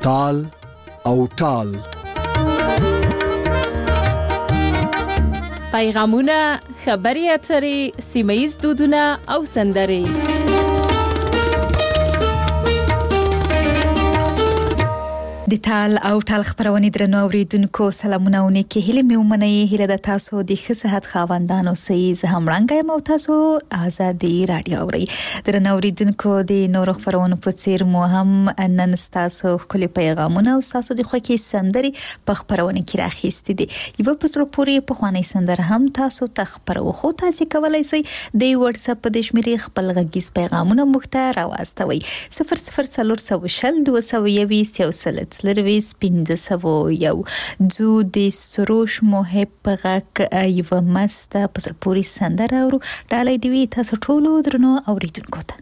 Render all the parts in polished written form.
تال او ټال. پیغامونه، خبري اترې، سیمه‌ییز دودونه او سندرې. د تال او ټال خبرونه درنو اوریدونکو سلامونه او نیکی هیله مې ومنئ. هیله د تاسو د ښه صحت خاوندانو سي زه هم رنګ یم او تاسو آزادي رادیو اورئ. درنو اوریدونکو د نورو خبرونو په څیر مو هم نن تاسو خپل پیغامونه او تاسو د خوښي سندري په خبرونه کې راخېستې دي. یو په سره پوری په خواني سندره هم تاسو ته خبرو خو تاسو کولای شئ د واتس اپ د شمیرې خپل غږیز پیغامونه مخته راوستوي 00 لرویس 501 جو د سروش محب غک یو مست په پوری سندره او ډالۍ دی تاسو ټول درنو اوریدونکو ته.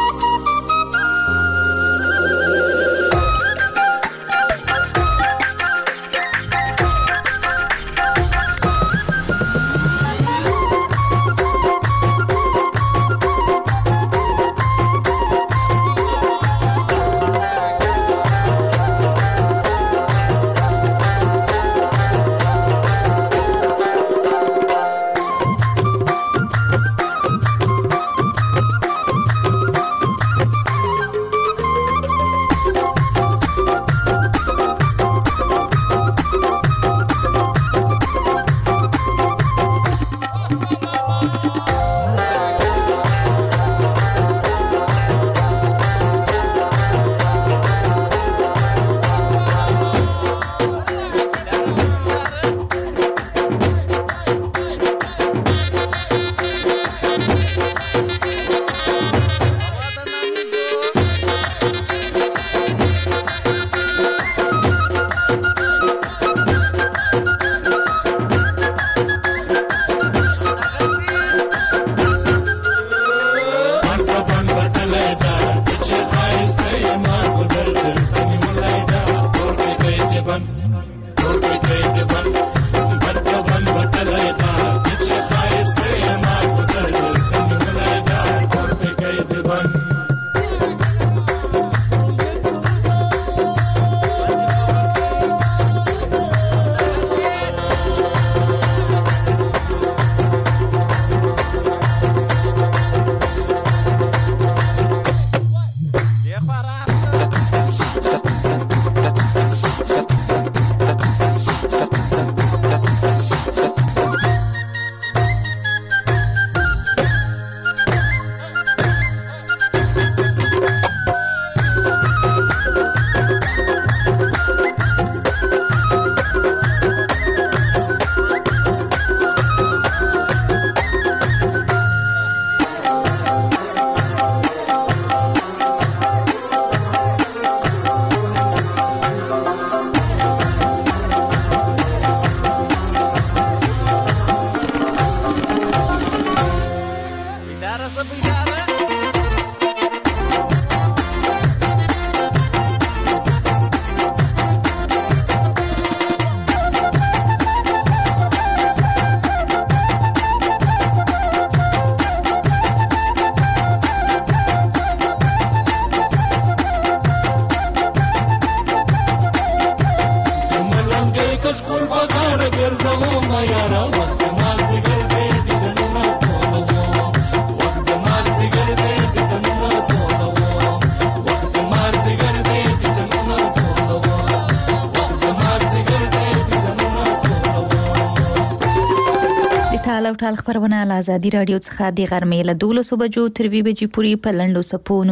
ټال خبرونه له آزادي رادیو څخه د غرمې له 12 بجو تر 2 بجې پورې په لنډو سپونو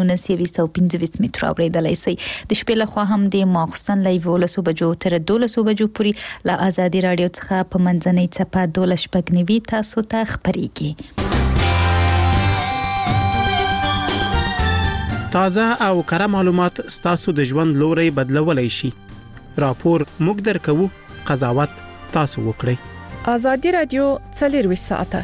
925 متر اوریدلای شئ. د شپې له خوا هم د ماخستن له 12 بجو تر 12 بجو پورې له آزادي رادیو څخه په منځنۍ څپه 12 تاسو ته خبريږي. تازه او کره معلومات ستاسو د ژوند لوري بدلولای شي. راپور موږ درکو، قضاوت تاسو وکړئ. آزادي رادیو 24 ساعته.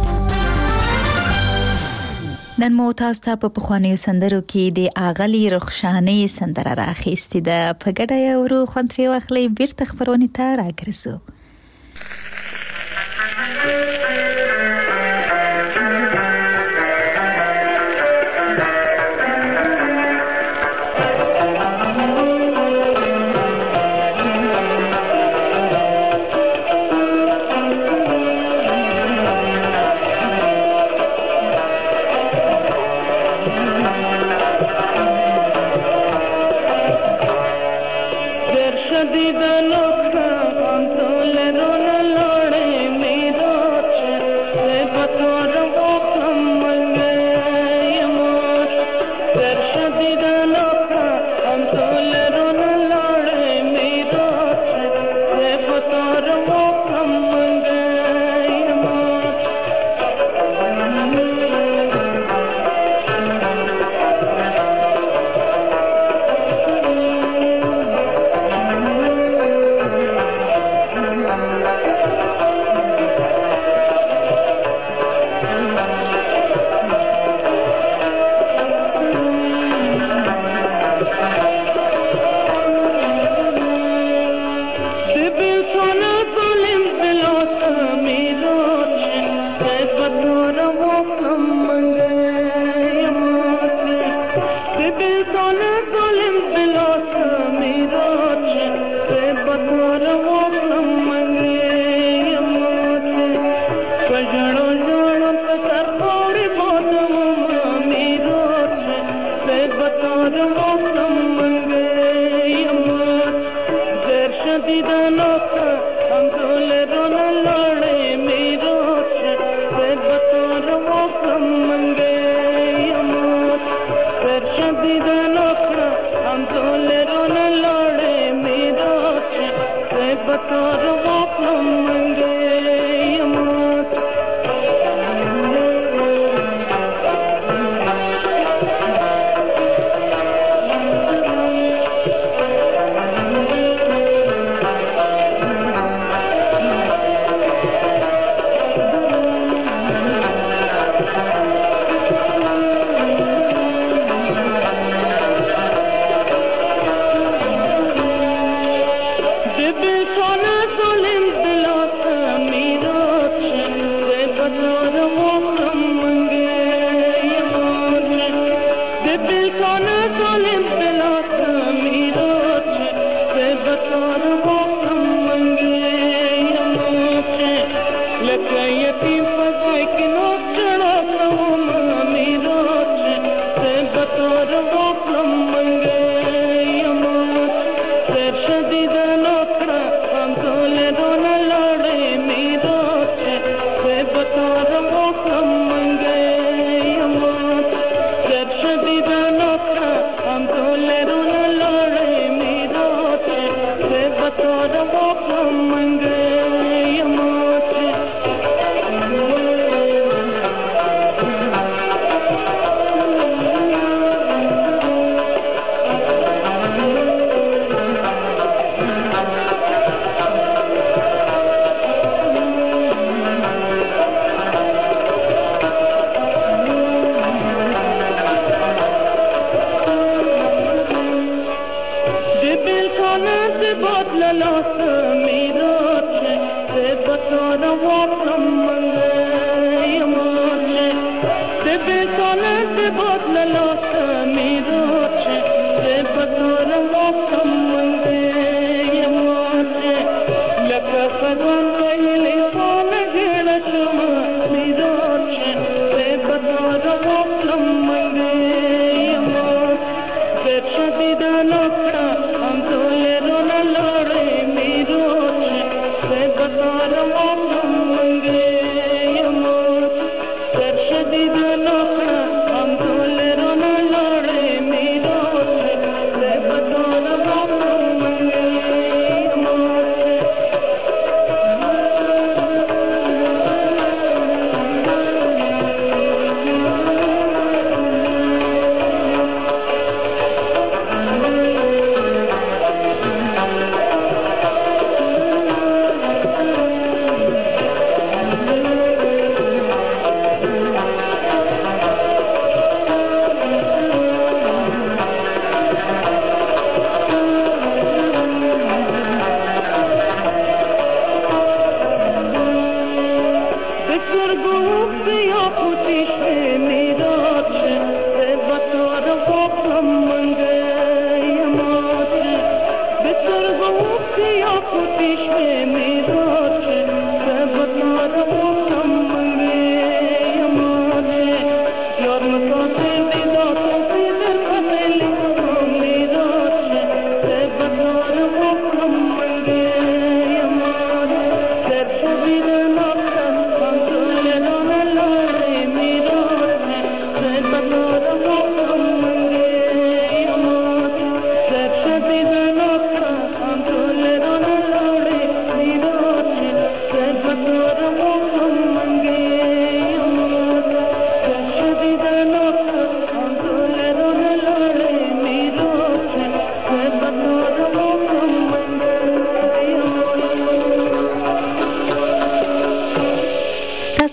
نن مو تاسو ته په خوانیو سندرو کې د اغلی رخشانې سندره راخېستې ده. په ګډه یو ورو خوندې واخلئ، بیرته خبرونه ته راګرځو.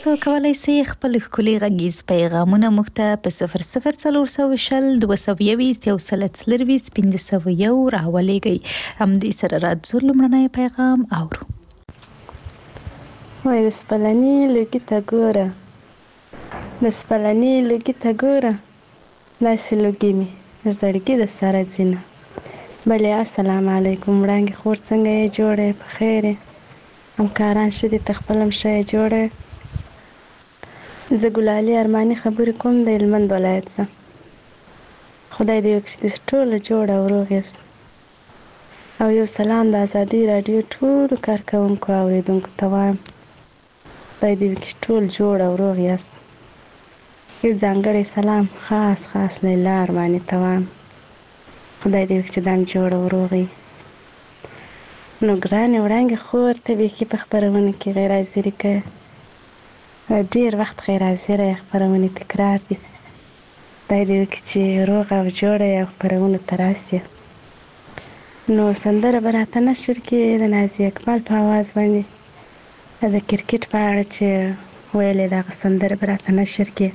تاسو کولای شئ خپل ښکلي غږیز پیغامونه موږ ته په 00420 221 1501 راولېږئ. همدې سره راځو لومړنی پیغام اورو. وای د سپلني لوګي ته ګوره، د سپلني لوګي ته ګوره، داسې لوګي مې زړګي د سره ځینه. بلې السلام علیکم وړانګې خور څنګه یې جوړه په خیر یې همکاران ښه دي ته خپل هم ښه یې جوړه. زه ګلالي ارماني خبرې کوم د هلمند ولایت څخه. خدای دې وکړي چې ټوله جوړه او روغ یاست. او یو سلام د ازادي راډیو ټولو کارکوونکو او اورېدونکو ته وایم خدای دې وکړي ټول جوړ او روغ یاست. یو ځانګړی سلام خاص لیلا ارماني ته وایم خدای دې وکړي چې دا جوړ او روغ وي. نو ګرانې وړانګې خور ته بیخي په خپرونه کې غیر حاضري کوې، ډېر وخت غیر حاضره یې، خپرونې تکرار دي. خدای دې وکړي چې روغ او جوړه یې او خپرونو ته راسې. نو سندره به راته نشر کې د نازي اقبال په آواز باندې د کرکټ په اړه چې ویلې دغه سندره به راته نشر کې.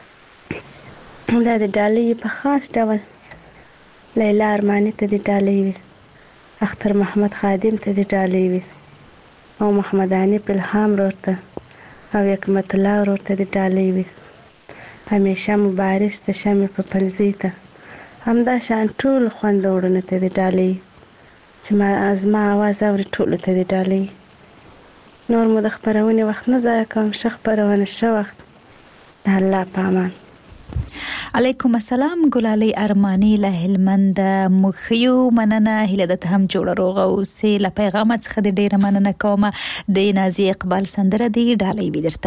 دا د ډالۍ په خاص ډول لیلا ارماني ته د ډالۍ وي، اختر محمد خادم ته د ډالۍ وي، او محمد حنیف الهام ورور ته او حکمت الله ورور ته د ډالۍ وي، همیشه مبارز د شمع په پلزۍ ته، همدا شان ټول خویندو وروڼو ته د ډالۍ چې زما اواز اوري ټولو ته د ډالۍ. نور مو د خپرونې وخت نه ضایع کوم، ښه خپرونه ښه وخت، د الله په امان. علیکم السلام ګلالي ارماني له هلمند. موږ یو مننه هیله ده ته هم جوړه روغه اوسې. له پیغامه څخه د ډېره مننه کوم. د نازي اقبال سندره دی ډالۍ وي درته.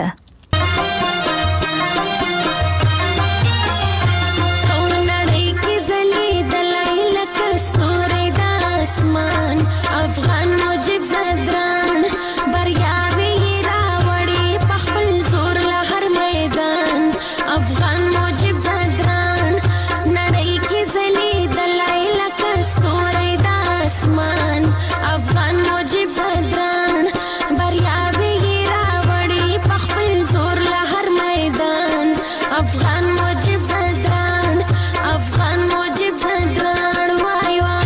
اسمان افغان موجب زدران بریاوی راوړي په خپل زور له هر میدان. افغان موجب زدران نړۍ کې ځلېدلی لکه ستوری د اسمان. افغان موجب زدران بریاوی راوړي په خپل زور له هر میدان. افغان موجب زدران افغان موجب زدران وای وای.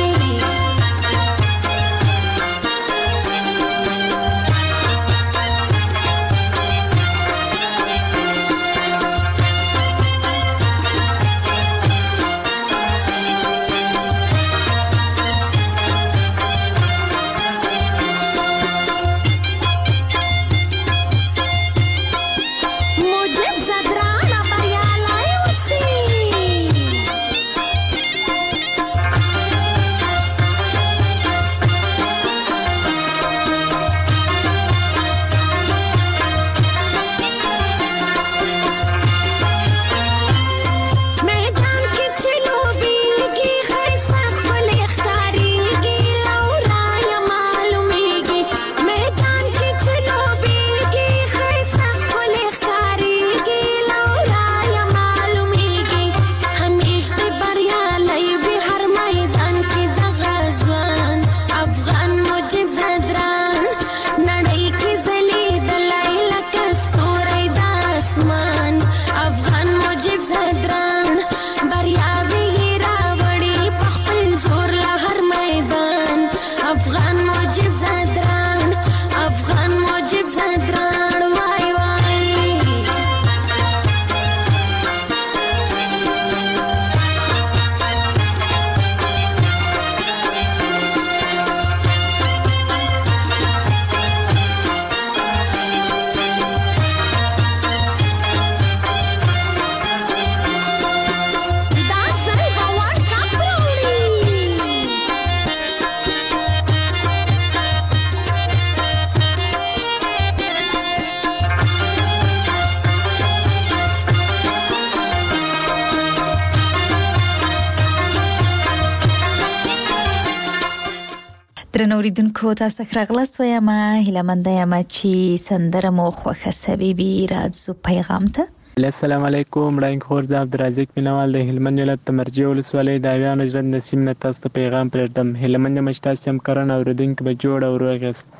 درنو اوریدونکو تاسو ښه راغلاست. وایم هیله منده یم چې سندره مو خوښه سوي وي. راځو پیغام ته. السلام علیکم وړاندې خور زه عبدالرزاق مینوال د هلمند ولایت د مرجې ولسوالۍ د اویانو ژرند نسیم نه تاسو ته پیغام پرېږدم. هیله منده یم چې تاسو همکاران او اورېدونکي به جوړ او روغ یاست.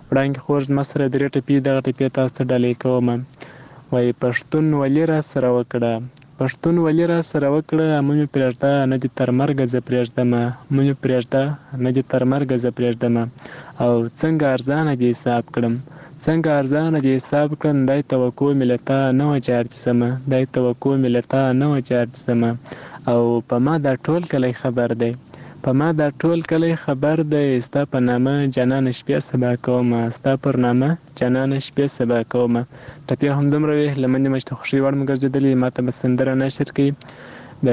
وړاندې خور زما سره 3 ټپې دغه ټپې تاسو ته ډالۍ کوم. وایي پښتون ولې را سره وکړه، پښتون ولې را سره وکړه، مونږ پرېږده نه دي تر مرګه زه پرېږدمه، مونږ پرېږده نه دي تر مرګه زه پرېږدمه. او څنګه ارزانه دې حساب کړم، څنګه ارزانه دې حساب کړم، دای توقع مې له تا نه وه چې ارجسمه، دای توقع مې له تا نه وه چې ارجسمه. او په ما دا ټول کلی خبر دی، په ما دا ټول کلی خبر دی، ستا په نامه جانانه شپې سبا کومه، ستا پر نامه جانانه شپې سبا کومه. ټپې همدومره وې، لمن دې مچ ته خوښۍ وړ مو ګرځېدلې. ما ته به سندره نشر کړي د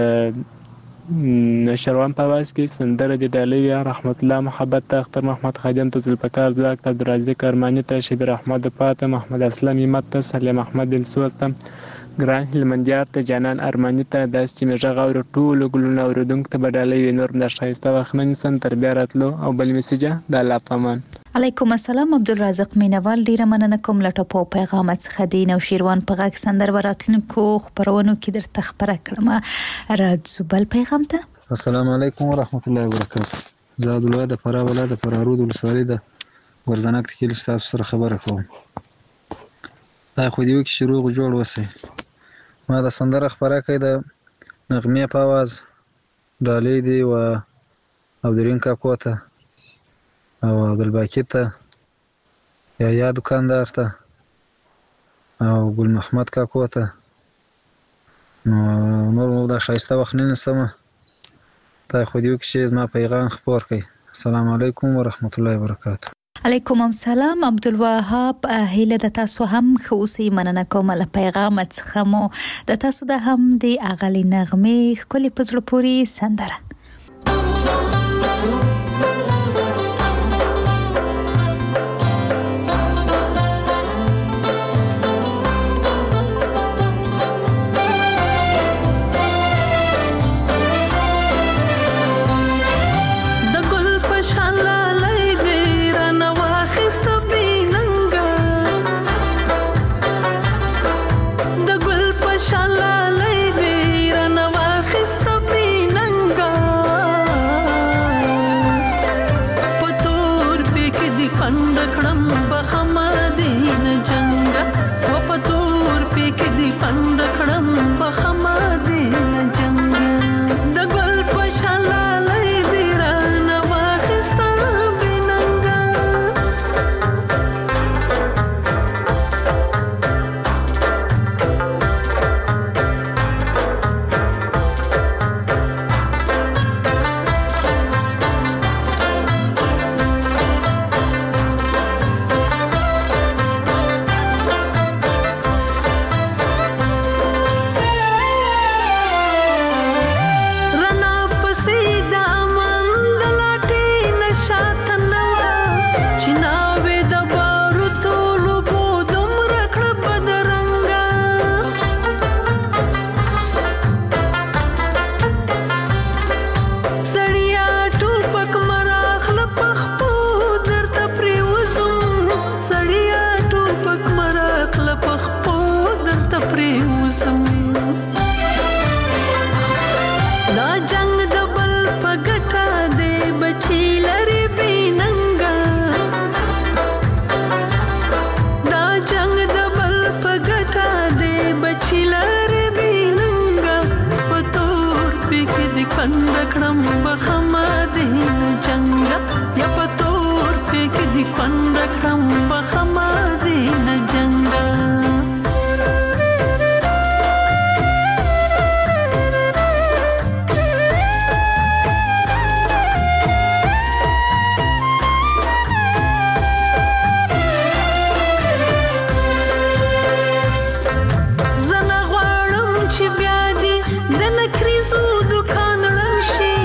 شروان په آواز کې سندره دې ډالۍ وي رحمت الله محبت ته، اختر محمد خادم ته، ذوالفقار ځواک ته، عبدالرازق ارماني ته، شبیر احمد پاته، محمد اسلم همت ته، سلیم احمد دلسوز ته، ګران هلمندیار ته، جانان ارماني ته، داسې چې مې غږ اوري ټولو ګلونو اورېدونکو ته به ډالۍ وي. نور دا ښایسته وخت نه نیسم تر بیا راتلو. او بل میسیجه د الله په امان. علیکم السلام عبدالرازق مینوال، ډیره مننه کوم له ټپو پیغامات څخه. دین او شیروان په غږ سندر وراتلونکو خبرونو کې درته خبره کړم. راځو بل پیغام ته. السلام علیکم ورحمت الله وبرکاته. زه عبدالله د فراه ولایت د فرارود ولسوالۍ د ګورزنک کلي ستاسو سره خبره کوم. دا خو دې وکړي چې روغ جوړ اوسئ. ما د سندره خپره کړې د نغمې په اواز ډالۍ دي و عبدالرحیم کاکو ته او عبدالباقي ته، یا دکاندار ته او ګل محمد کاکو ته. نور مو دا ښایسته وخت نه نیسم، دا خو دې وکړي چې زما پیغام خپور کړئ. السلام علیکم ورحمت الله وبرکاته. علیکم السلام عبدالوهاب، هیله د تاسو هم ښه اوسئ. مننه کوم له پیغام څخه مو د تاسو د هم د اغلې نغمې ښکلې په زړه پورې سندره.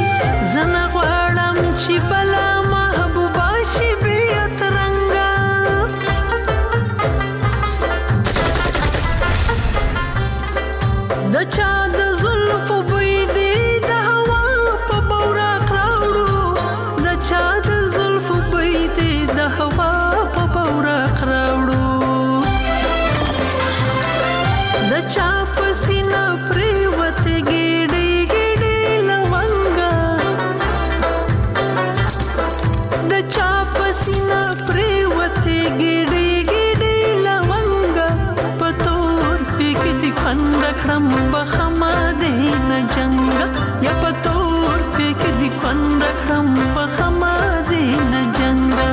زنه غواړم چې بلا محبوبه شي بې ترنګه یا پتور پیک دی کون رکھم پخما دین جنگا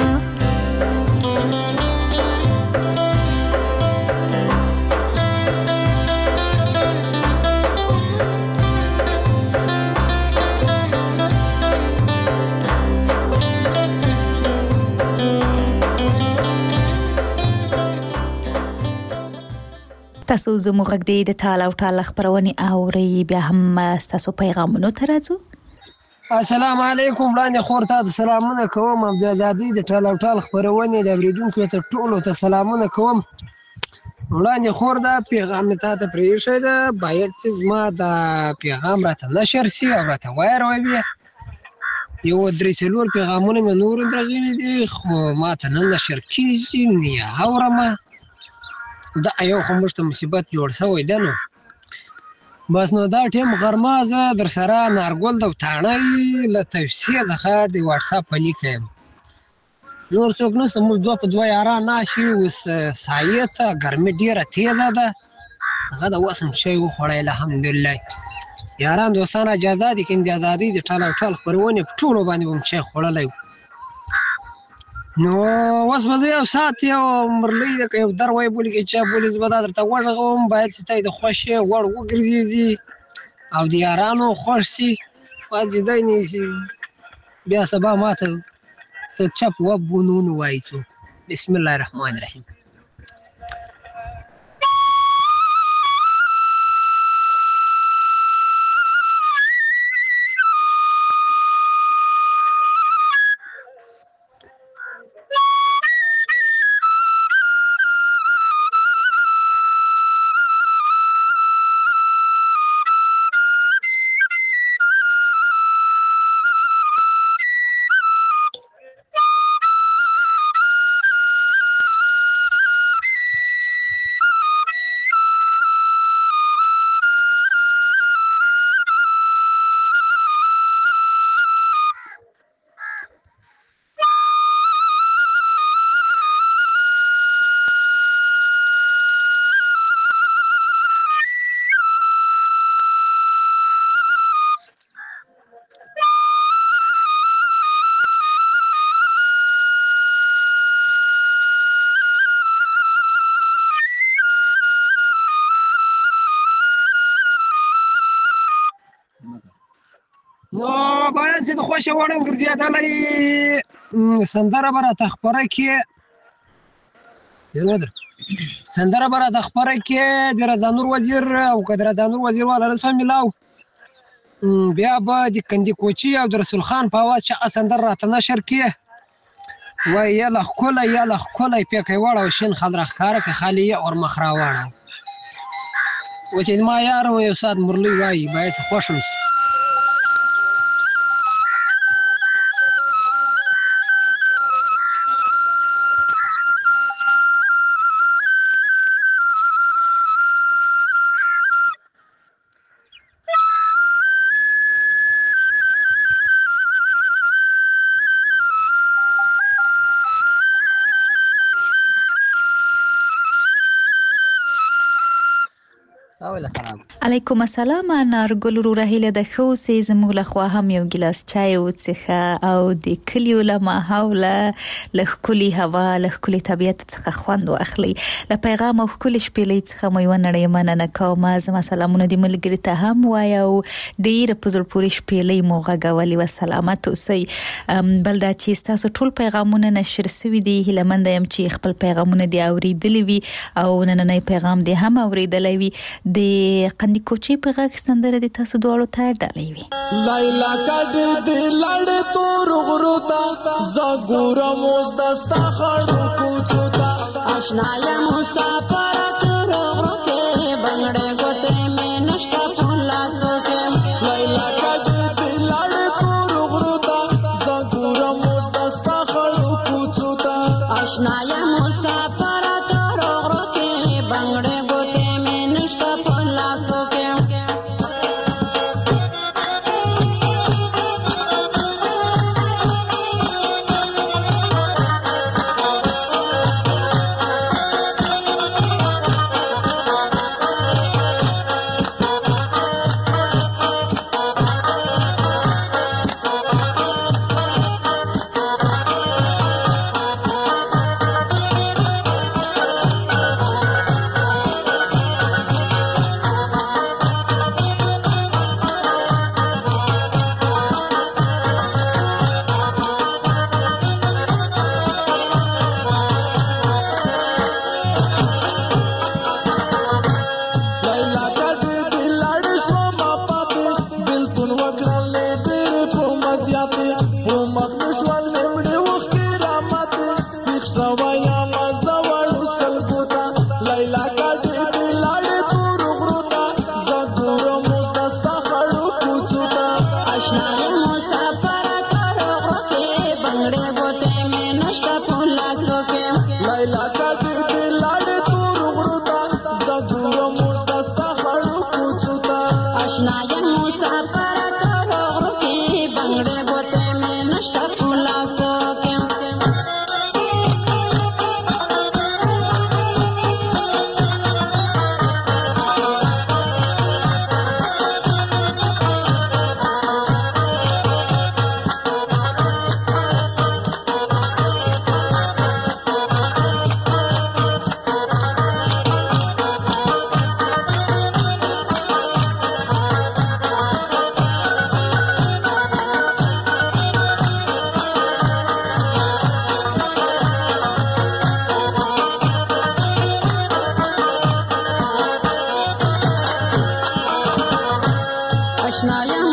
تاسو زموږ غږ د ټال او ټال خبرونه اوري بیا هم تاسو پیغامونه ترازو. السلام علیکم وړاندې خور ته سلامونه کوم. د ازادي د ټال او ټال خبرونه د اوریدونکو ته ټولو ته سلامونه کوم. وړاندې خور دا پیغام ته پریښه ده باید چې ما دا پیغام راته نشر شي او راته وایروي. یو درې څلور پیغامونه مې نور درغلي دي خو ما ته نه نشر کیږي نه اورم. دا یو خو مشته مصیبت جوړ شوی دی نو بس نو دا ټیم غرمه زه در سره نارګل د وتاڼۍ له توصیې څخه د واتس اپ په لیکم نور څوک نشته موږ دوه په دوه یاران ناشي اوس سایه ته ګرمي ډېره تیزه ده هغه د وسم شی وخوړی الحمدلله یاران دوستان اجازه دي که د ازادي د ټال او ټال خپرونې په ټولو باندې به م شی خوړلی نو اوس به زه یو ساعت یو مرلۍ ده که یو در وایي بولي که چا بولي زه به دا درته وغږوم باید چې ته د خوښې وړ وګرځېږي او د یارانو خوښ شي باید چې دی نه شي بیا سبا ما ته څه چپ وپ ونه وایي څوک. بسم الله الرحمن الرحیم. نو باید چې د خوښې وړ ګرځېدلی سندره به راته خپره کړي سندره به راته خپره کړي د رضانور وزیر او که د رضانور وزیر والا رسول میلاو بیا به د کندي کوچي او د رسول خان په اواز چې هغه سندره راته نشر کړي وایي یاله ښکلی یاله ښکلی پیکی واړه او شین خال راښکاره که خالي یې اور مخ راواړه و چې ما یار یو ساعت مرلۍ وایي باید خوښم شي. علیکم السلام نارګل ورو هیله د خو سي زموږ له خوا هم یو ګلاس چای وڅخه او د کلیو له ماحول له کلی هوا له کلی طبيعت څخه خوند واخلي له پیغام او کلی شپېلې څخه مې ونړې مننه کوم زما سلامونه د ملګری ته هم وایو ډیر په زړه پورې شپېلې موغه غولي و سلامت اوسئ بلدا چې تاسو ټول پیغامونه نشر سوي دي هلمند يم چې خپل پیغامونه دی اوریدلی وي او نننې پیغام دی هم اوریدلی وي د قندي کوچي په غږ سندره د تاسو دواړو ته ډالۍ وي لایلا کډ دې لړ تور غروتا زګور موز دستا خړو کوچوتا آشنا یا مسافر تور غروکه بنگړې ګوته مې نشتا پولا سوکه لایلا کډ دې لړ تور غروتا زګور موز دستا خړو کوچوتا آشنا یا مسافر تور غروکه بنگړې ګوته مې نشتا پولا سوکه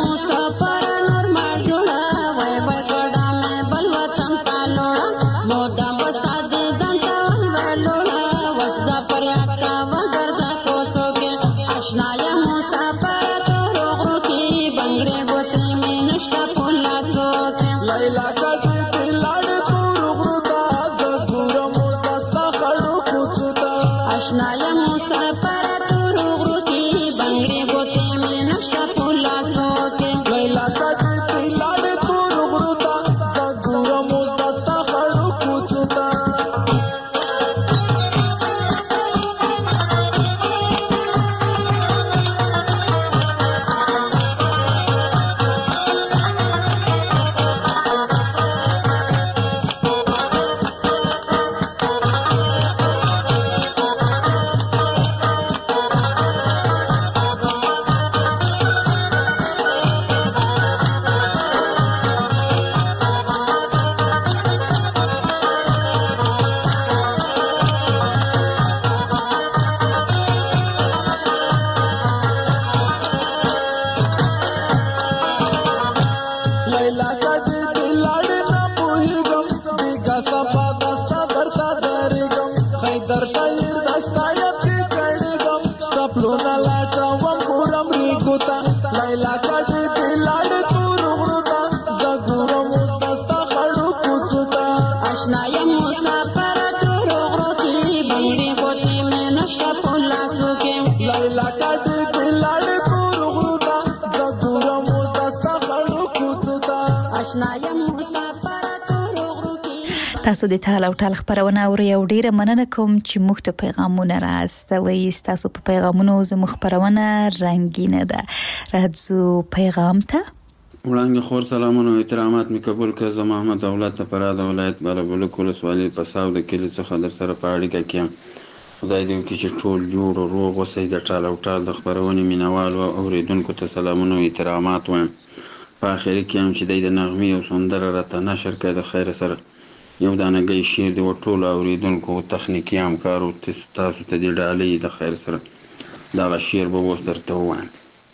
مسافر نور ما جوړه وای وای ګډه مې بل وطن ته لوړه مودا وستا دې دنته ولوړه وسدا پریاد کا وګرځا کوڅو کې آشنا یم مسافر تور غرو کې بنگړې ګوتې مې نشته په لاسو کې لیلا کټې دې لاړ تور غرو ته زګورم دستا خړو کوڅو ته آشنا یم مسافر تور غرو کې بنگړې ګوتې مې نشته په لاسو کې لیلا کټې دې لاړ تور غرو ته زګورم دستا خړو کوڅو ته لیلا کټې دې لاړ نه پوهېږم بیګا سبا دستا درته درېږم حیدر شاعر دستا یاد کې کړېږم ستا پلونه لاټوم ګورم ریګو ته لیلا کټې دې لاړ تور غرو ته زه ګورم اوس دستا خړو کوڅو ته آشنا یم مسافر تور غرو کې بنگړې ګوتې مې نشته په لاسو کې لیلا کټې دې لاړ تور غرو ته زه ګورم اوس دستا خړو کوڅو ته آشنا یم مسافر تور غرو کې تاسو د تال او ټال خبرونه اورئ او ډیره مننه کوم چې موږ ته پیغامونه راستوي تاسو په پیغامونو زموږ خبرونه رنگینه ده راځو پیغام ته وړاندې خور سلامونه او احترامات می قبول کړ زه محمد دولت پراد ولایت بالابلوک ولسوالۍ پساو د کلی څخه در سره په اړیکه کې یم خدای دې وکړي چې ټول جوړ او روغ اوسئ د ټال او ټال د خبرونې مینوالو او اوریدونکو ته سلامونه او احترامات وایم په اخر کې هم چې د نغمې او سندره راته نشر کړي د خیر سره یو دانګي شعر دی او ټول اوریدونکو تخنیکی همکارو تاسو ته د ډالۍ د خیر سره دا شعر به اوس درته وایم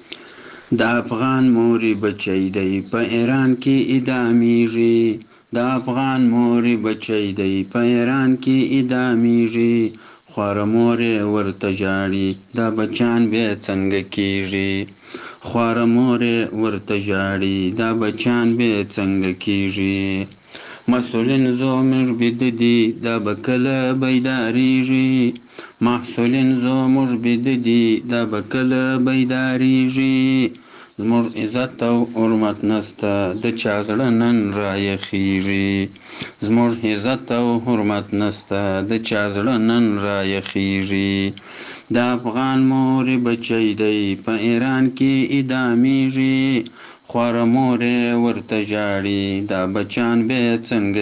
د افغان موري بچی دی په ایران کې ادامېږي د افغان موري بچی دی په ایران کې ادامېږي خواره مورې ورته ژاړي دا بچان بیا څنګه کېږي خواره مورې ورته ژاړي دا بچان بیا څنګه کېږي مسئولین زموږ بیده دي دا به کله بیداریږي محصولین زموږ بیده دي دا به کله بیداریږي زموږ عزت او حرمت نسته د چا زړه نن رایخیږي زموږ عزت او حرمت نسته د چا زړه نن رایخیږي د افغان مورې بچی دی په ایران کې ادامېږي خواره مورې ورته ژاړي دا بچان بیا څنګه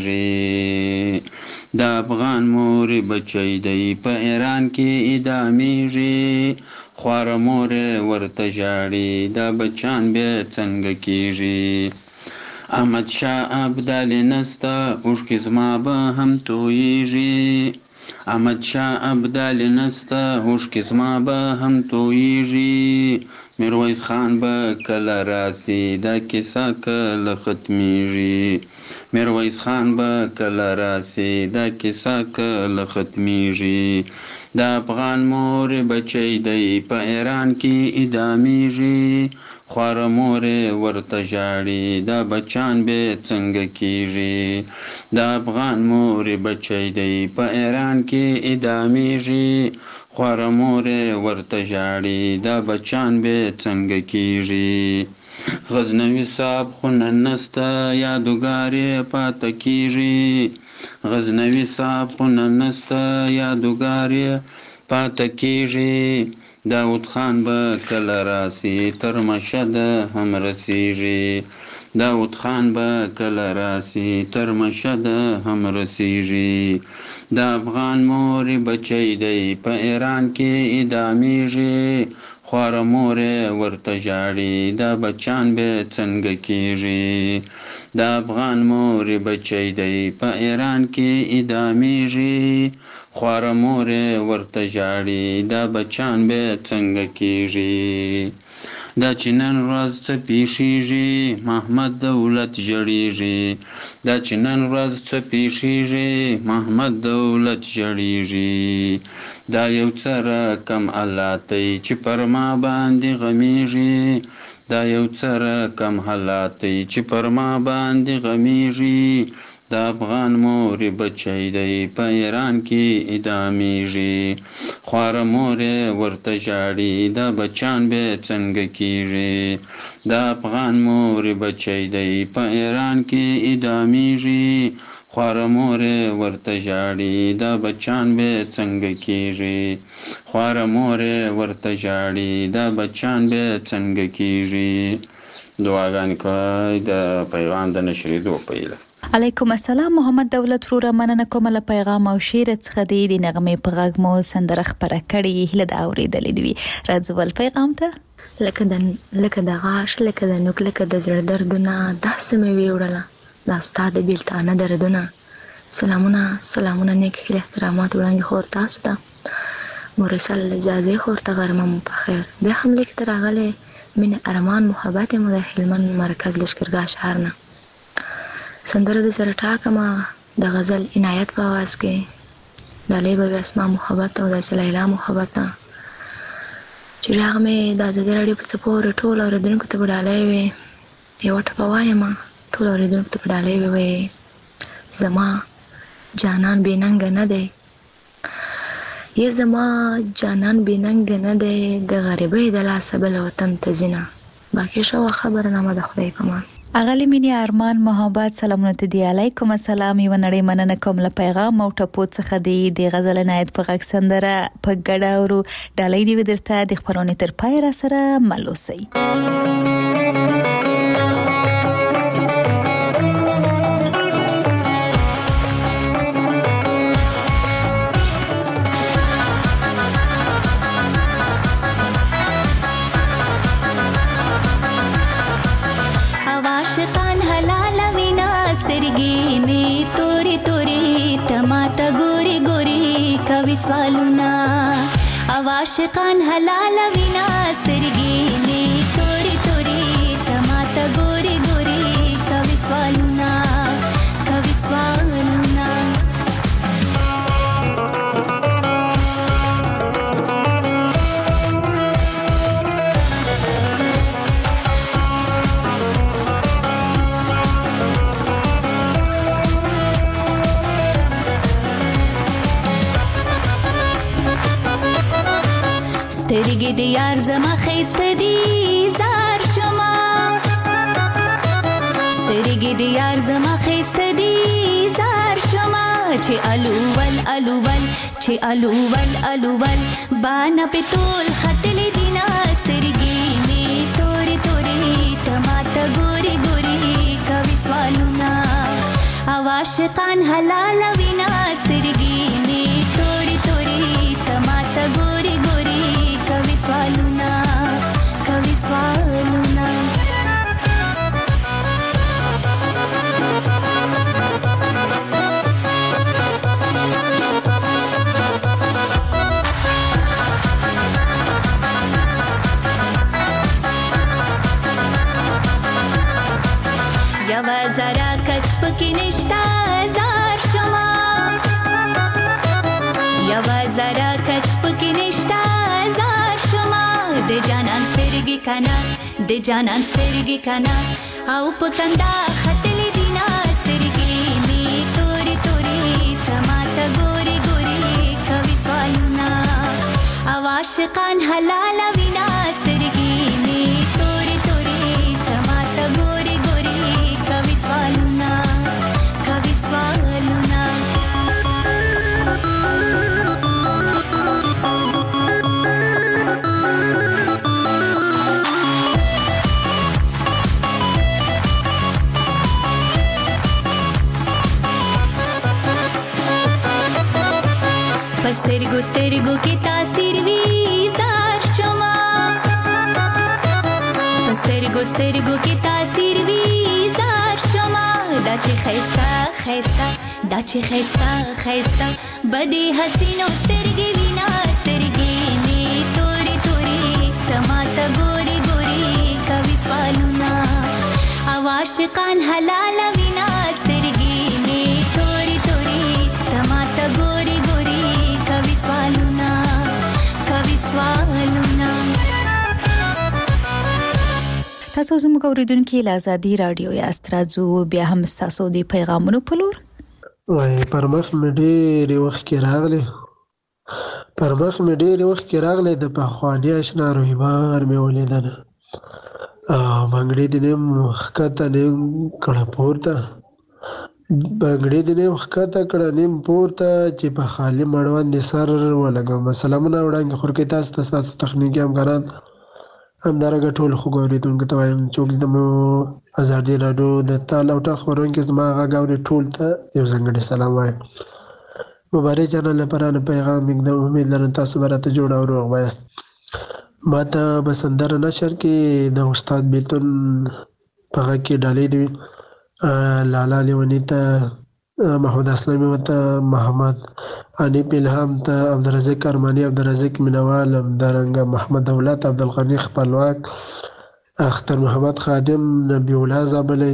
کېږي د افغان مورې بچی دی په ایران کې ادامېږي خواره مورې ورته ژاړي دا بچان بیا څنګه کېږي احمد شاه ابدالي نسته اوښکې زما به هم تویېږي احمد شاه ابدالي نسته اوښکې زما به هم تویېږي میرویس خان به کله راسي دا کیسه کله ختمیږي میرویس خان به کله راسي دا کیسه کله ختمیږي د افغان مورې بچی دی په ایران کې ادامېږي خواره مورې ورته ژاړي دا بچان بیا څنګه کېږي د افغان مورې بچی دی په ایران کې ادامېږي خواره مورې ورته ژاړي دا بچان بیا څنګه کېږي غزنوي صاحب خو نن نسته یادګار یې پاته کېږي غزنوي صاحب خو نن نسته یادګار یې پاته کېږي داود خان به کله راسي تر مشهد هم رسیږي داود خان به کله راسي تر مشهد هم رسیږي د افغان مورې بچی دی په ایران کې ادامېږي خواره مورې ورته ژاړي دا بچان بیا څنګه کېږي د افغان مورې بچی دی په ایران کې ادامېږي خواره مورې ورته ژاړي دا بچان بیا څنګه کېږي دا چې نن ورځ څه پیښیږي محمد دولت ژړیږي دا چې نن ورځ څه پیښیږي محمد دولت ژړیږي دا یو څه رقم حالاتي چې پر ما باندې غمیږي دا یو څه رقم حالاتي چې پر ما باندې غمیږي دا افغان مور بچی دی په ایران کې اعدامیږي خواره مور ورته ژاړي دا بچان به څنګه کیږي دا افغان مور بچی دی په ایران کې اعدامیږي خواره مور ورته ژاړي دا بچان به څنګه کیږي خواره مور ورته ژاړي دا بچان به څنګه کیږي دعاګانې کوي د پیغام د نشریدو په هیله. علیکم السلام محمد دولت وروره مننه کوم له پیغام او شعر څخه د نغمې په غږ مو سندره خبره کړې هله د اورېدلې دی راځول پیغام ته لکه د غاښ لکه د نوک لکه د زړه دردونه داسې مې ویوړله دا ستا د بیلتانه دردونه سلامونه نیک هیله احترامات وړاندې خور تاسو ته مرسل اجازه خور ته غرمه مو په خیر بیا هم لیک ته راغلی مینه ارمان محبت مو د هلمند مرکز لشکرګاه ښار نه سندره د سره ټاکمه د غزل عنایت په आवाज کې ډالۍ به اسما محبت او د لیلا محبت چې هغه مې د ازادي راډیو په سپور ټول اوریدونکو ته ډالۍ وي یو ټپه وایم ټول اوریدونکو ته ډالۍ وي زما جانان بیننګ نه دی یا زما جانان بیننګ نه دی د غریبۍ د لاسه بل وطن ته ځینه باقي شو خبرنامه د خدای پامان اغلی مینی ارمان محبت سلامونه ته دی علیکم السلام یو نړۍ مننه کوم له پیغام او ټپو څخه دی د غزل نایت په غږ سندره په ګډا ورو ډالۍ دی ودرته د خبرونه تر پای را سره ملوسي سوالونه عاشقان حلال وینا سترګې می توري توري تماته ګوري ګوري کوي سوالونه سترګې د یار زما خسته دي زار شما سترګې د یار زما خسته دي زار شما چې الوول بانا په تول خطلې دینا سترګې می توري توري تماته ګوري ګوري کوي سوالونه عاشقان حلال وینا سترګې می توري توري تماته ګوري ګوري کوي سوالونه یو زرا کچ پکې نشتا زار شما یو زرا کچ پکې نشتا زار شما د جانان سترګې کنا او په کندا خطلې دینا سترګې می توري توري تماته ګوري ګوري کوي سوالونه عاشقان حلال وینا سترګې می توري توري تماته ګوري ګوري کوي سوالونه سترګو کې تاثیر وی زار شما سترګو کې تاثیر وی زار شما دا چې خيستا بدی حسینو سترګې وینا سترګې می توري توري تماته ګوري ګوري عاشقان حلال وینا سترګې مې توري توري تماته ګوري ګوري کوي سوالونه تاسو زموږ اوریدونکو له آزادي رادیو یاست. راځو بیا هم تاسو د پیغامونو په لور. وای پر مخ مې ډېر وخت کې راغلی د پخواني اشنا رویبار مې ولیدنه بنګړې دې نیم ښکته نیم کړه پورته بنګړې دې نیم ښکته کړه نیم پورته چې په خالي مړوند دې سر ولګوم. سلامونه وړاندې خورکې تاسو ته ستاسو تخنیکي همکاران همدارنګه ټولو خوږو اورېدونکو ته وایم څوک د مو ازادي راډیو د تال او ټال خپرونکي زما غږ اوري ټول ته یو ځانګړی سلام وایم. مبارک چینل لپاره نه پیغام د امید لرم تاسو به راته جوړ او روغ وایاست. ما ته به سندره نشر کې د استاد بیلتون په غږ کې ډالۍ دی لالا لیوني ته محمد اسلامي ته محمد انیب الهام ته عبدالرزاق ارماني عبدالرزاق مینوال همدارنګه محمد دولت عبدالغني خپلواک اختر محمد خادم نبی الله زابلی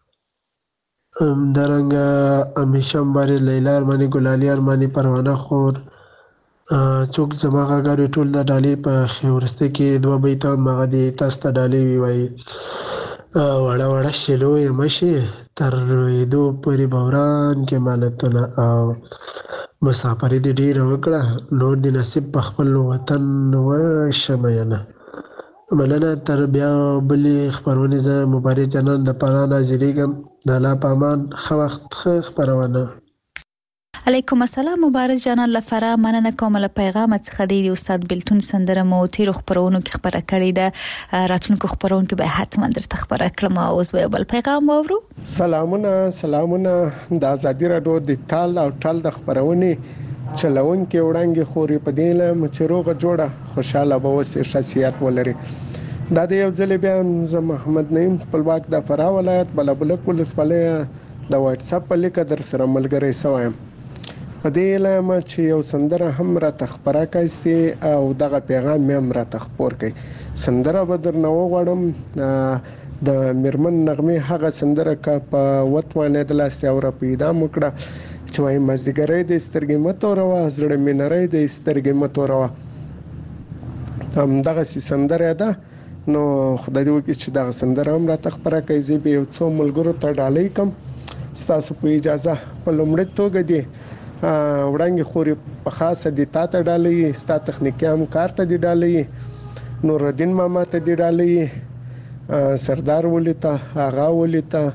همدارنګه امیشه مبارک لیلا ارماني ګلالي ارماني پروانه خور څوک زما غږ اوري ټول د ډالۍ په ښې وروسته کې دوه بیته هماغه دي تاسو ته ډالۍ ووایي وړه وړه شلو یې مشي تر رویدو پورې بوران کې مالتونه او مسافري دې ډېره وکړه نور دې نصیب په خپل وطن وشه مینه مننه. تر بیا بلې خپرونې زه مبارک جانان د پناه ناظریږم د الله په امان ښه وخت ښه خپرونه. علیکم السلام مبارک جانان لفره مننه کوم له پیغام څخه د استاد بیلتون سندره مو تیرو خبرونو کې خبره کړې ده راتلونکو خبرونو کې به حتما درته خبره کړم. اوس به بل پیغام واورو. سلامونه د آزادي راډیو د تال او ټال د خبرونې چلونکي وړاندې خوري په دې له مچروغه جوړه خوشاله به وسه شخصیت ولري. دا د یو ځل بیا ز محمد نعیم خپلواک د فرا ولایت بلبلک ولسوالۍ د واتس اپ په لیک در سره ملګری سوایم. په دې لامه چې یو سندره هم را تخبره کایستي او دغه پیغام مې هم را تخپور کړي. سندره به درنه وغواړم د میرمن نغمه هغه سندره کا په وتوانه د لاس اور پیدا مکړه چې وای مزګری د سترګې متوروا زړه مې نری د سترګې متوروا هم دغه سندره ده. نو خدای دې وکړي چې دغه سندره هم را تخبره کړي. زه به یو څو ملګرو ته ډالۍ کوم ستاسو په اجازه په لومړي توګه دي وړاندې خوري په خاصه دي تا ته ډالۍ ستا تخنیکي همکار ته دي ډالۍ نور الدین ماما ته دي ډالۍ سردار ولیتا آغا ولیتا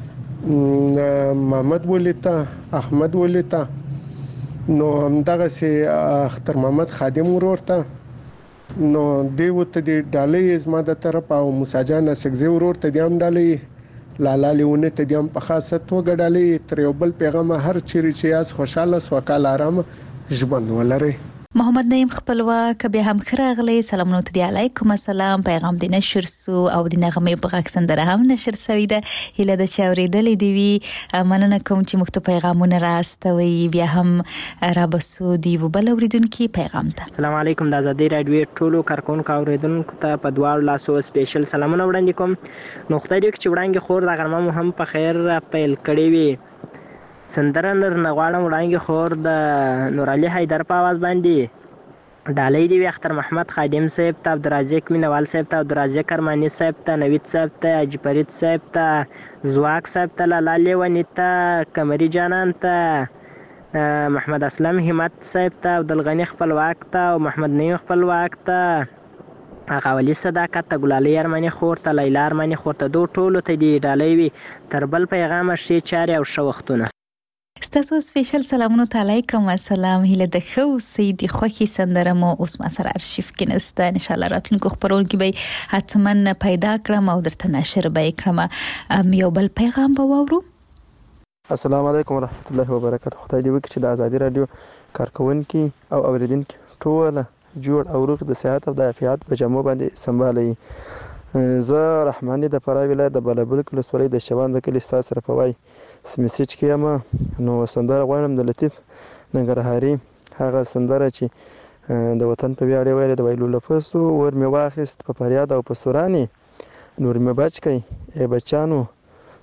محمد ولیتا احمد ولیتا نو همدغه سي اختر محمد خادم ورورته نو دیو ته دي ډالۍ زما د طرف او موسی جان سګزي ورورته دي هم ډالۍ لالا لیونه ته دیم په خاصه توګه ډالۍ تر یو بل پیغام هر چیرې چې یاس خوشاله سوکاله آرام ژوند ولري. محمد نعیم خپلواک بیا هم خراغلی سلامونه ته دی علیکم السلام پیغام دی نشر سو او د نغمه په غږ سندره هم نشر سوی ده هله د چاورېدلې دی وی مننه کوم چې مخته پیغامونه راستوي بیا هم را بسو دی وبل اوریدونکو پیغام ته. السلام علیکم د آزادي رادیو ټولو کارکونکو اوریدونکو ته په دوار لاسو سپیشل سلامونه وړاندې کوم. نو خدای دې چې وړاندې خور د غرمه هم په خیر پیل کړی وي. سندره نغواړم وړاندې خور د نور علي حیدر په आवाज باندې ډالۍ دی اختر محمد خادم صاحب ته عبدالرزاق مینوال صاحب ته عبدالرزاق ارماني صاحب ته نوید صاحب ته حاجی فرید صاحب ته زواک صاحب ته لالا لیونی ته قمري جانان ته محمد اسلام همت صاحب ته عبدالغني خپلواک ته او محمد نعیم خپلواک ته اغاولی صداقت ته ګلالي ارماني خور ته لیلا ارماني خور ته دوه ټولو ته دی ډالۍ وي تر بل پیغام شي چاري او شو وختونه. ستاسو سپیشل سلامونه علیکم السلام هله د خو سیدی خوخي سندره مو اوس ما سره ارشیف کې نسته ان شاء الله راتلونکو خبرون کې به حتما پیدا کړم او درته نشر به کړم. یو بل پیغام به واورو. السلام علیکم ورحمت الله وبرکاته. خدای دې وکړي چې د آزادي رادیو کارکونکو او اوریدونکو ټول جوړ او روغ د صحت او د عافیت په جامو باندې سمبالي. زه رحماني د فرا ولایت د بلبلک ولسوالۍ د شوان د کلی ساس سره پوي سمیسج کېم نو سندره غواړم د لطیف ننګرهاري هغه سندره چې د وطن په ویاړ ویل د ویلو لفظو ور می واخست په فریاد او په سوراني نور می بچ کئ ای بچانو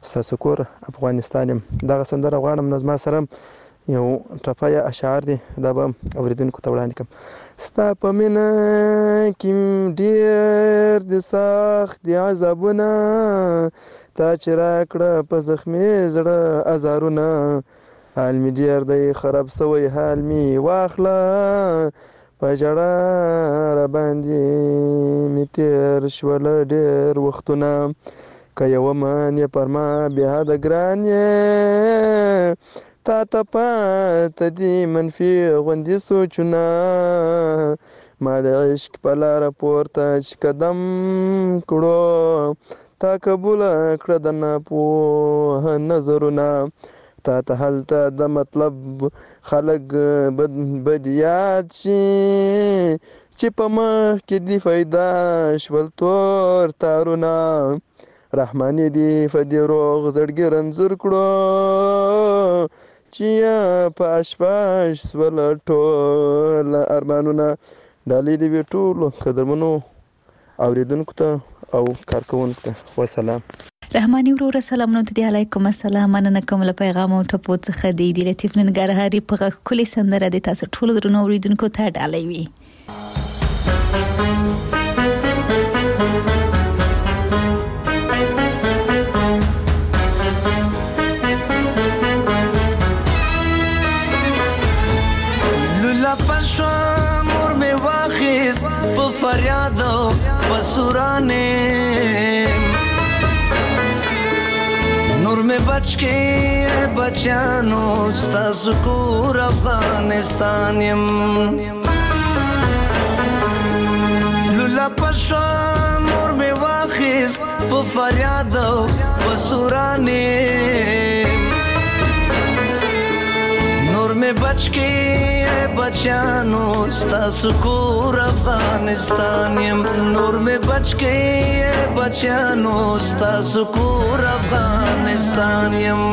ستاسو کور افغانستان یم. دغه سندره غواړم نو زما سره یو ټپه یا اشعار دي دا به اورېدونکو ته وړاندې کړم. ستا په مینه کې ډېر د سخت د عذابونه تا چې راکړه په زخمي زړه ازارونه حال مې ډېر دی خراب سوی حال مې واخله په ژړا راباندې مې تېر شول ډېر وختونه که یوه من یې پر ما بېحده ګران یې تا ته پاته دي منفي غوندې سوچونه ما د عشق په لاره پورته چې قدم کړو تا قبوله کړه د ناپوه نظرونه تا ته هلته د مطلب خلک بد یاد شي چې په مخ کې دي پیدا شول تور تارونه رحماني دي په دې روغ زړګي رنځور کړو چې په اشپاش سول ټول ارمانونه. ډالۍ دې وي ټولو قدرمنو اورېدونکو ته او کارکوونکو ته. وسلام. رحماني وروره سلامونه ته دي. علیکم السلام. مننه کوم له پیغام او ټپو څخه دی لطیف ننګرهاري په ښکلې سندره د تاسو ټولو درنو اورېدونکو ته ډالۍ وي. په فریاد او په سورانه نور مې بچ کې بچانو ستاسو کور افغانستان یم لولا پښه مور مې واخیست په فریاد او په سورانه نور مې بچ کې بچانو ستاسو کور افغانستان یم نور مې بچ کې بچانو ستاسو کور افغانستان یم.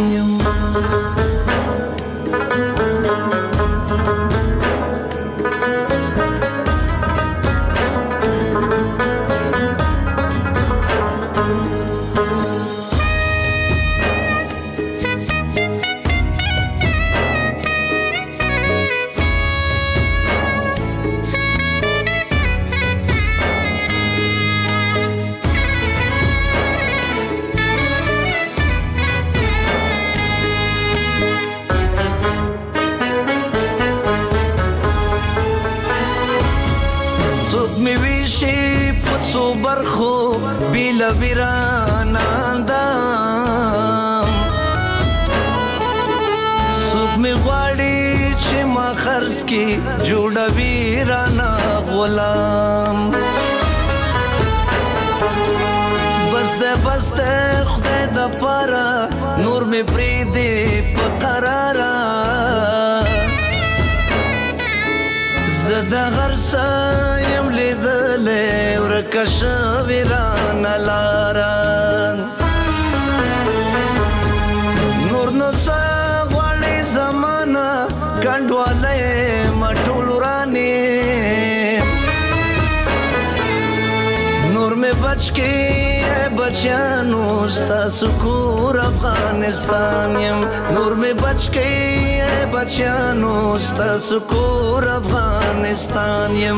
برخو بیل ویران اندام سوک می غواړي چې ما خرڅ کی جوړ ویران غلام بس ده خدای د پاره نور می پری دی په قرارا زده غرسه یم لیدلې ورکه شوې رانه لاره نور نو څه غواړې زمانه کنډوالی ما ټول ورانې نور مې بچ کې بچانو ستاسو کور افغانستان یم نور مې بچ کې بچانو ستاسو کور افغانستان یم.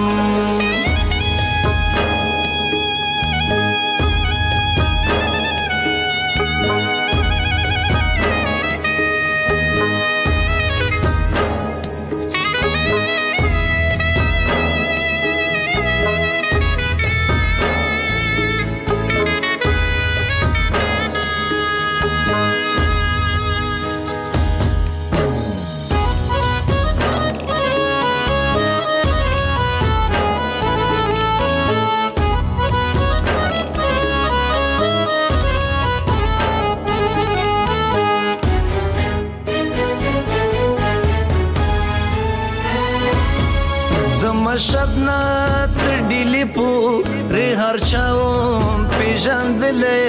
مشدنا تر ډیلی پورې هر چا پیژندلې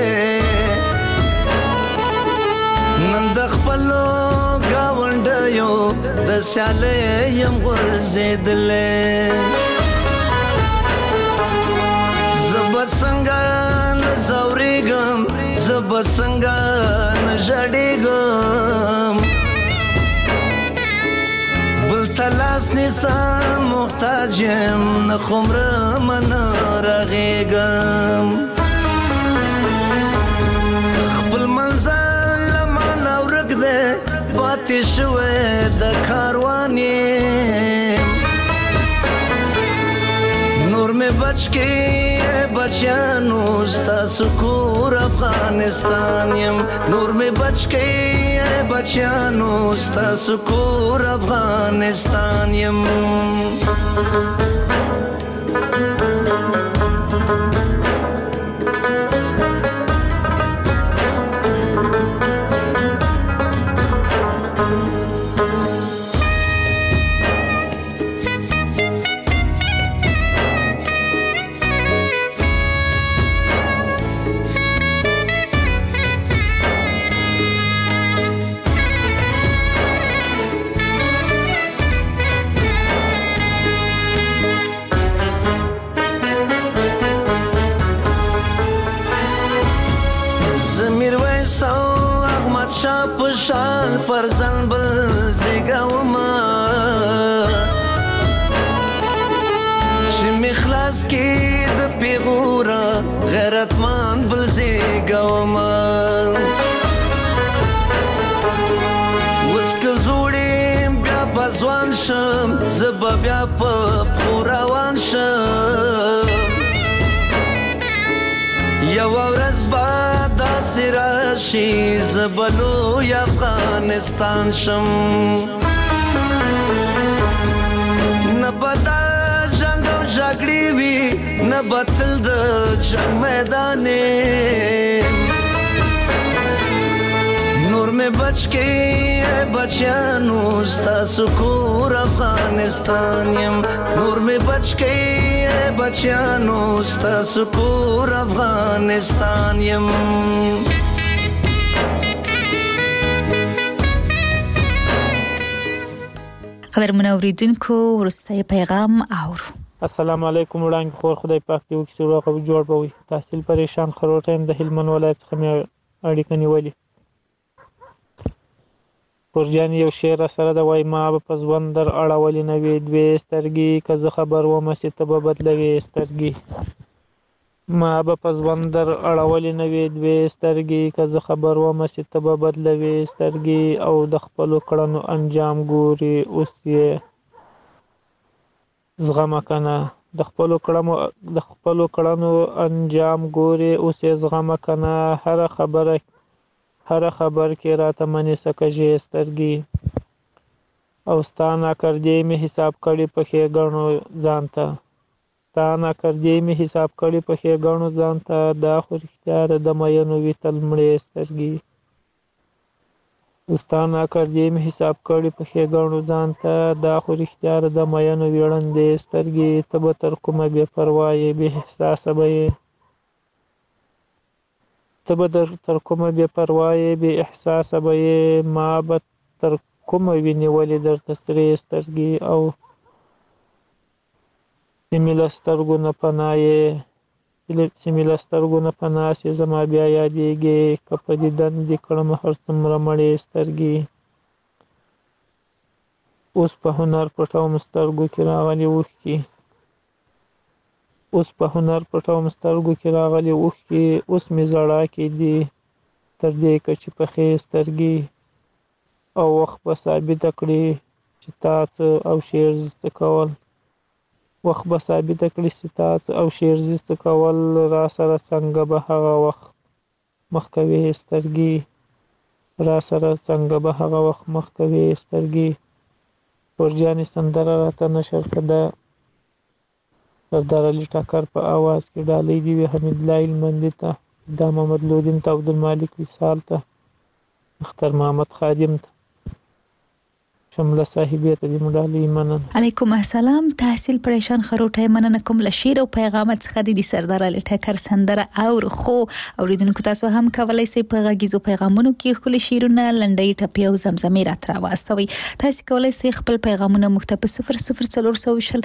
نن د خپلو ګاونډیو د سیالۍ یم غورځېدلې زه به څنګه نه ځورېږم زب څنګه نه ژړېږم بل تلاس نیسم محتاج یم نه خمره من رغېږم خپل منزل له مانه ورک دی پاتې شوی د کاروان یم نور مې بچ کې بچیانو ستاسو کور افغانستان یم نور مې بچ کې بچیانو ستاسو کور افغانستان یم شال فرزن بل زیګاوما چې مخلاص کې د پیغورا غیرتمان بل زیګاوما وسک زوړې بیا بزوان شم زب بیا په روان شم یو ورځ بعد داسې راشي زه به لوی افغانستان شم نه به دا جنګ او جګړې وي نه به تل د جنګ میدان نور مې بچ کې بچیانو ستاسو کور افغانستان یم نور مې بچ کې بچیانو ستاسو کور افغانستان یم خبرونه اوریدونکو وروستی پیغام اورو السلام علیکم وړاندې خور خدای پاک دې وکړي چې روغ او جوړ به وي تحصیل پریشان خروټه يم د هلمند ولایت څخه مې اړیکه نیولې پرجان یو شعر سره د وای ما په ځوان در اړولې نه وي دوی سترګې که زه خبر وم چې ته به بدلوي سترګې ما په ځوان در اړولې نه وي دوی سترګې که زه خبر وم چې ته به بدلوي سترګې او د خپلو کړنو انجام ګوري اوس یې زغمه کنه د خپلو کړنو انجام ګوري اوس یې زغمه کنه هر خبر کې راته منې سکجې سترګې او ستا ناکردې مې حساب کړي په ښېګڼو ځان ته ستا ناکردې مې حساب کړي په ښېګڼو ځان ته دا خو رښتیا ده د مینو وي تل مړې سترګې ستا ناکردې مې حساب کړي په ښېګڼو ځان ته دا خو رښتیا ده د مینو ویړندې سترګې ته به تر کومه بې پروا یې بې احساسه به یې ته به تر کومه بې پروا یې بې احساسه به یې ما به تر کومه وي نیولې درته سرې سترګې او سیمې له سترګو نه پناه سې زما بیا یادېږې که په دیدن دې کړم هر څومره مړې سترګې اوس په هنر پټوم سترګو کې راغلي اوښکې اوس مې زړه کې دي تر دې کچې پخې سترګې او وخت به ثابته کړي چې تا څه او شعر زده کول را سره څنګه به هغه وخت مخ کوې سترګې پرجانې سندره راته نشر کړه سردار علي ټکر په آواز کې ډالۍ دي وي حمید الله هلمندي ته دا محمد لودین ته عبدالمالک وصال ته اختر محمد خادم ته شمله صاحبې ته دې ډالۍ مننه علیکم السلام تحصیل پریشان خروټه مننه کوم له شعر او پیغام څخه د سردار علي ټکر سندره او خو اوریدونکو تاسو هم کولای شئ په غږیزو پیغامونو کې خپل شعرونه لنډۍ ټپې او زمزمې راته راوستوئ تاسو کولای شئ خپل پیغامونه مکتب 00420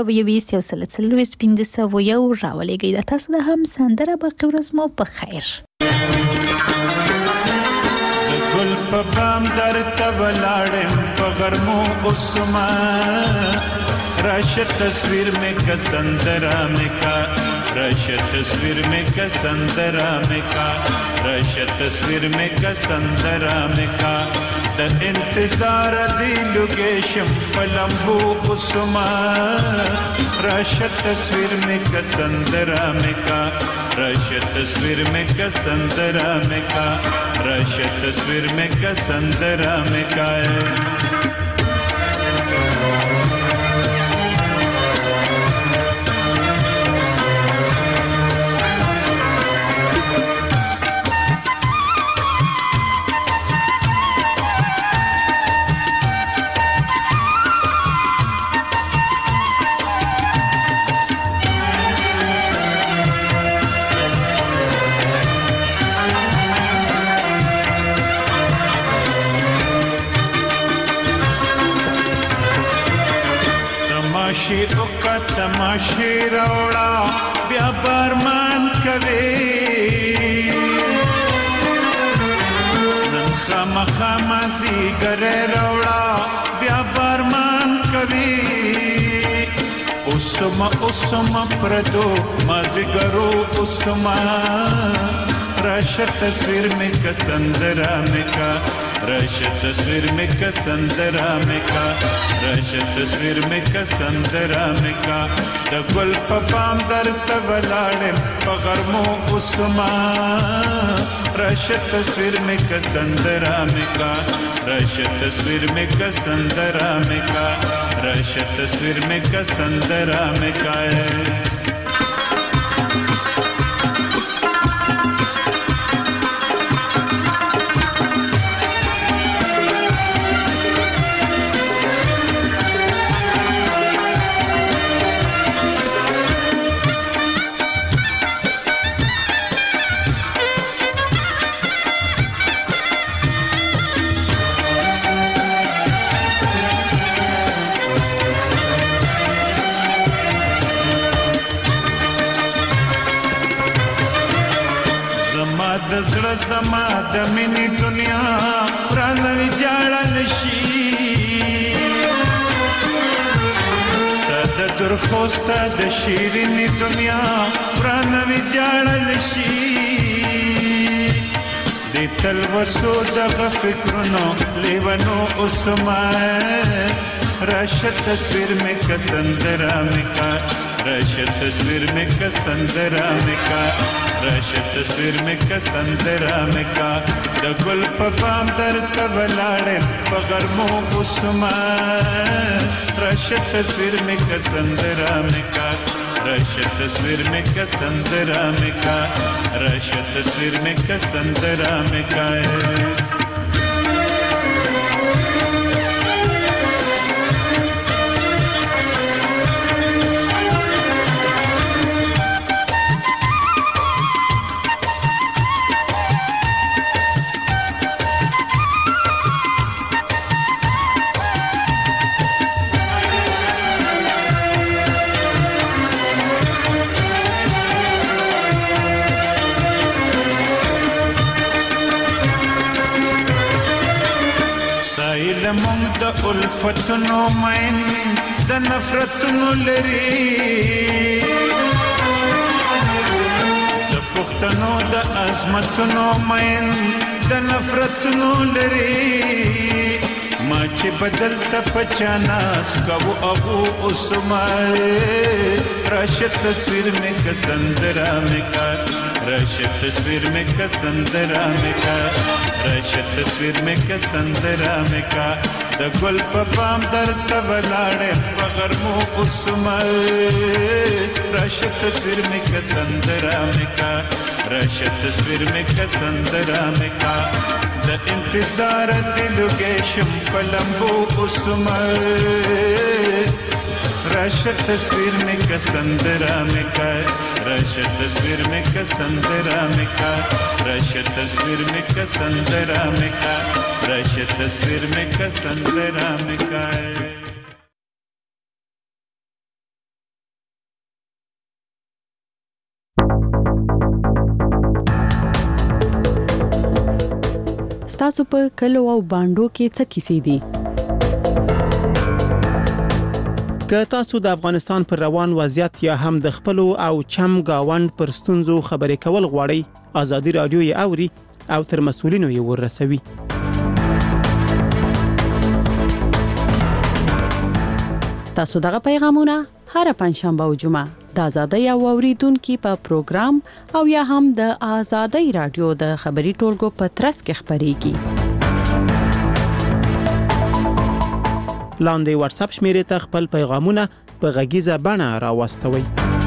220 1501 راولېږئ تاسو د هم سندره باقي ورځ مو په خیر ګل په بام درته ولاړم په غرمو اوسما راشه تصویر میں کسندرا میں کا راشه تصویر میں کسندرا میں کا راشه تصویر میں کسندرا میں کا د انتظار دی لوکیشن پلمبو اوسما راشه تصویر میں کسندرا میں کا راشه تصویر میں کسندرا میں کا راشه تصویر میں کسندرا میں کا तमाशे रोड़ा बया बरमान कवे खमा खमा सी करे रोड़ा बया बरमान कवे उसमा उसमा प्रदो मजगरो उसमा राशा तस्वीर में कसंदरा में का राशा तस्वीर में कसंदरा में का राशा तस्वीर में कसंदरा में का द गुल पपाम दर तवलाड़े पगरमो उसमा राशा तस्वीर में कसंदरा में का राशा तस्वीर में कसंदरा में का राशा तस्वीर में कसंदरा में का दसड़ा समा दमिनी दुनिया प्राणवी जाड़ल शी स्तद दुर्खोस्ता द शीरिनी दुनिया प्राणवी जाड़ल शी दितल वसो दग फिक्रुनो लेवनो उसमा राशा तस्वीर में कसंदरा में का राशा तस्वीर में कसंदरा में का राशा तस्वीर में कसंदरा में का द गुल पपाम दर तवलाड़े पगरमो उसमा राशा तस्वीर में कसंदरा में का राशा तस्वीर में कसंदरा में का राशा तस्वीर में कसंदरा में का د الفتونو مین د نفرتونو لري د پښتنو د عظمتونو مین د نفرتونو لري ما چې بدل ته پچاناس کو ابو عثمان راشه تصویر میں کسندرا میں کا راشه تصویر میں کسندرا میں کا راشه تصویر میں کسندرا میں کا د ګل په پام در تبلاړې پغرمو عثمان راشه تصویر میں کسندرا میں کا راشه تصویر میں کسندرا میں کا د انتظار دلو گیشم پلمبو عثمان राशा तस्वीर में कसंदरा में का राशा तस्वीर में कसंदरा में का राशा तस्वीर में कसंदरा में का राशा तस्वीर में कसंदरा में का ستاسو په کلو او باندو کې څه کیسې دي؟ که تاسو د افغانستان پر روان وضعیت یا هم د خپل او چم گاوند پر ستونزو خبرې کول غواړئ، آزادي رادیو یې اوري او تر مسؤلینو یې ورسوي. ستاسو دغه پیغامونه هر پنځشنبه او جمعه د آزادۍ او اوریدونکو په پروګرام او یا هم د آزادۍ رادیو د خبري ټولګو په ترڅ کې خبريږي. لاندې واتس اپ شمیرې ته خپل پیغامونه په غږیزه بڼه راوستوئ.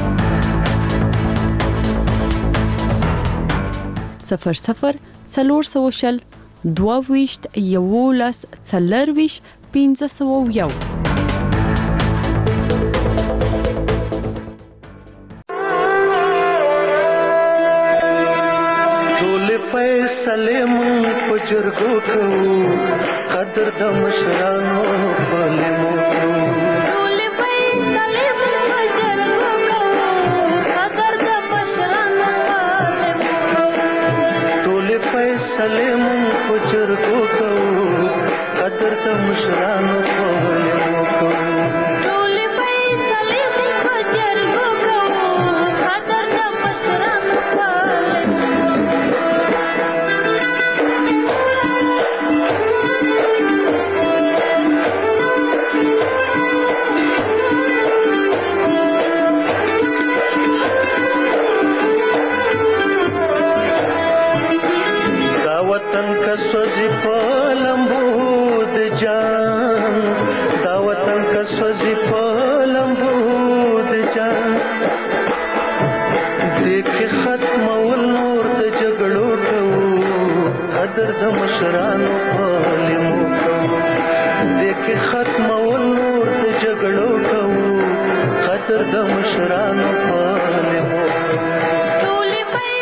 00 400 22 11 40 501. فیصله مون په جرګو کوو، قدر د مشرانو په لیمو کوو. ټول فیصله مون په جرګو کوو، قدر د مشرانو په لیمو کوو. ټول فیصله مون په جرګو کوو، قدر د مشرانو په لیمو کوو. ټول فیصله مون په جرګو کوو، قدر د مشرانو په لیمو کوو. وطن کا سوزی فلمبو د جان، دا وطن کا سوزی فلمبو د جان. دیکھ ختم ول نور د جګړو کوو، قدر د مشرانو په لیمو کوو. دیکھ ختم ول نور د جګړو کوو، قدر د مشرانو په لیمو کوو. ټول